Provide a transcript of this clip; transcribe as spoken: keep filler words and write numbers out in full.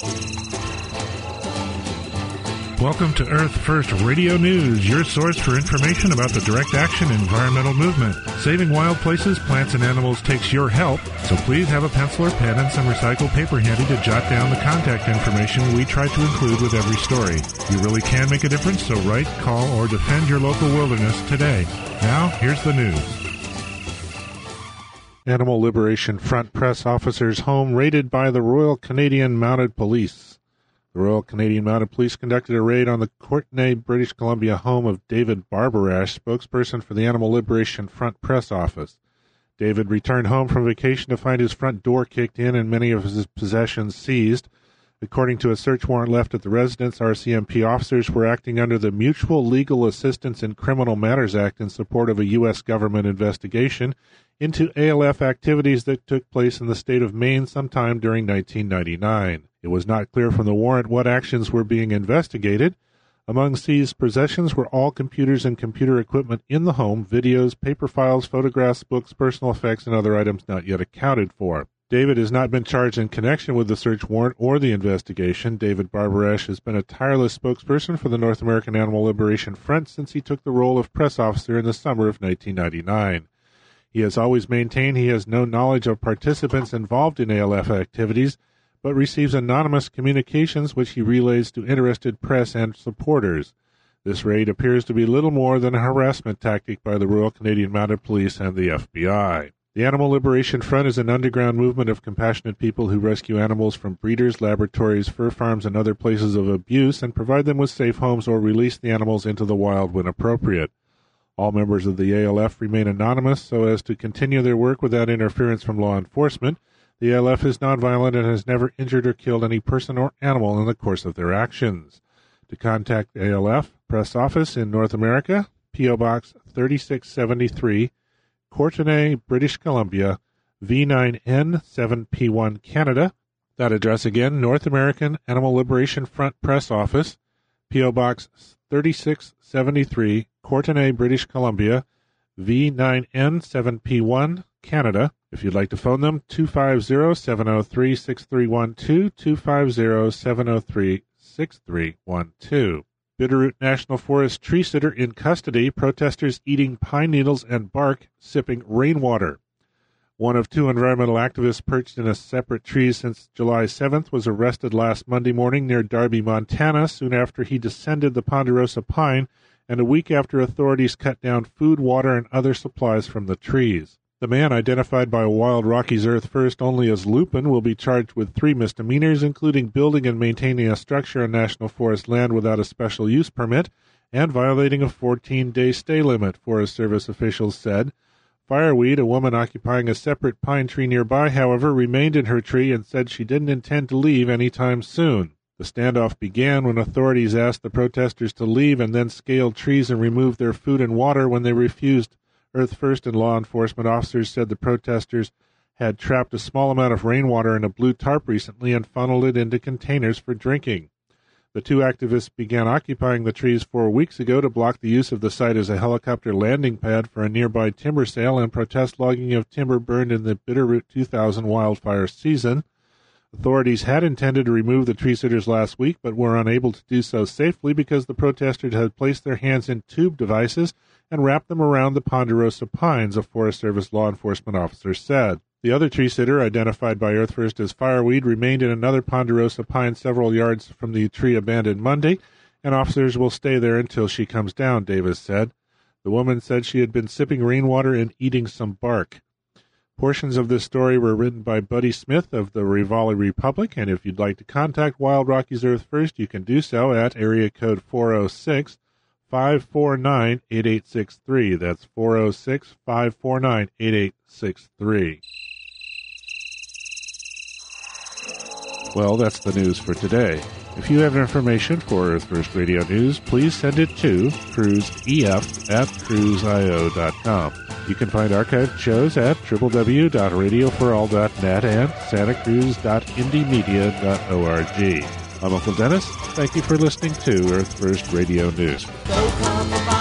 Welcome to Earth First Radio News, your source for information about the direct action environmental movement. Saving wild places, plants, and animals takes your help, so please have a pencil or pen and some recycled paper handy to jot down the contact information we try to include with every story. You really can make a difference, so write, call, or defend your local wilderness today. Now, here's the news. Animal Liberation Front press officer's home raided by the Royal Canadian Mounted Police. The Royal Canadian Mounted Police conducted a raid on the Courtenay, British Columbia home of David Barbarash, spokesperson for the Animal Liberation Front press office. David returned home from vacation to find his front door kicked in and many of his possessions seized. According to a search warrant left at the residence, R C M P officers were acting under the Mutual Legal Assistance in Criminal Matters Act in support of a U S government investigation into A L F activities that took place in the state of Maine sometime during nineteen ninety-nine. It was not clear from the warrant what actions were being investigated. Among seized possessions were all computers and computer equipment in the home, videos, paper files, photographs, books, personal effects, and other items not yet accounted for. David has not been charged in connection with the search warrant or the investigation. David Barbarash has been a tireless spokesperson for the North American Animal Liberation Front since he took the role of press officer in the summer of nineteen ninety-nine. He has always maintained he has no knowledge of participants involved in A L F activities, but receives anonymous communications which he relays to interested press and supporters. This raid appears to be little more than a harassment tactic by the Royal Canadian Mounted Police and the F B I. The Animal Liberation Front is an underground movement of compassionate people who rescue animals from breeders, laboratories, fur farms, and other places of abuse and provide them with safe homes or release the animals into the wild when appropriate. All members of the A L F remain anonymous so as to continue their work without interference from law enforcement. The A L F is nonviolent and has never injured or killed any person or animal in the course of their actions. To contact A L F Press Office in North America, P O Box thirty-six seventy-three, Courtenay, British Columbia, V nine N seven P one, Canada. That address again, North American Animal Liberation Front Press Office, P O Box thirty-six seventy-three, Courtenay, British Columbia, V nine N seven P one, Canada. If you'd like to phone them, two five zero, seven zero three, six three one two, two five zero, seven zero three, six three one two. Bitterroot National Forest tree sitter in custody, protesters eating pine needles and bark, sipping rainwater. One of two environmental activists perched in a separate tree since July seventh was arrested last Monday morning near Darby, Montana, soon after he descended the ponderosa pine, and a week after authorities cut down food, water, and other supplies from the trees. The man, identified by Wild Rockies Earth First only as Lupin, will be charged with three misdemeanors, including building and maintaining a structure on National Forest land without a special use permit and violating a fourteen-day stay limit, Forest Service officials said. Fireweed, a woman occupying a separate pine tree nearby, however, remained in her tree and said she didn't intend to leave any time soon. The standoff began when authorities asked the protesters to leave and then scaled trees and removed their food and water when they refused. Earth First and law enforcement officers said the protesters had trapped a small amount of rainwater in a blue tarp recently and funneled it into containers for drinking. The two activists began occupying the trees four weeks ago to block the use of the site as a helicopter landing pad for a nearby timber sale and protest logging of timber burned in the Bitterroot two thousand wildfire season. Authorities had intended to remove the tree sitters last week, but were unable to do so safely because the protesters had placed their hands in tube devices and wrapped them around the ponderosa pines, a Forest Service law enforcement officer said. The other tree sitter, identified by Earth First as Fireweed, remained in another ponderosa pine several yards from the tree abandoned Monday, and officers will stay there until she comes down, Davis said. The woman said she had been sipping rainwater and eating some bark. Portions of this story were written by Buddy Smith of the Rivali Republic, and if you'd like to contact Wild Rockies Earth First, you can do so at area code four oh six, five four nine, eight eight six three. That's four oh six, five four nine, eight eight six three. Well, that's the news for today. If you have information for Earth First Radio News, please send it to cruiseef at cruise i o dot com. You can find archived shows at w w w dot radio for all dot net and santa cruz dot indie media dot org. I'm Uncle Dennis. Thank you for listening to Earth First Radio News.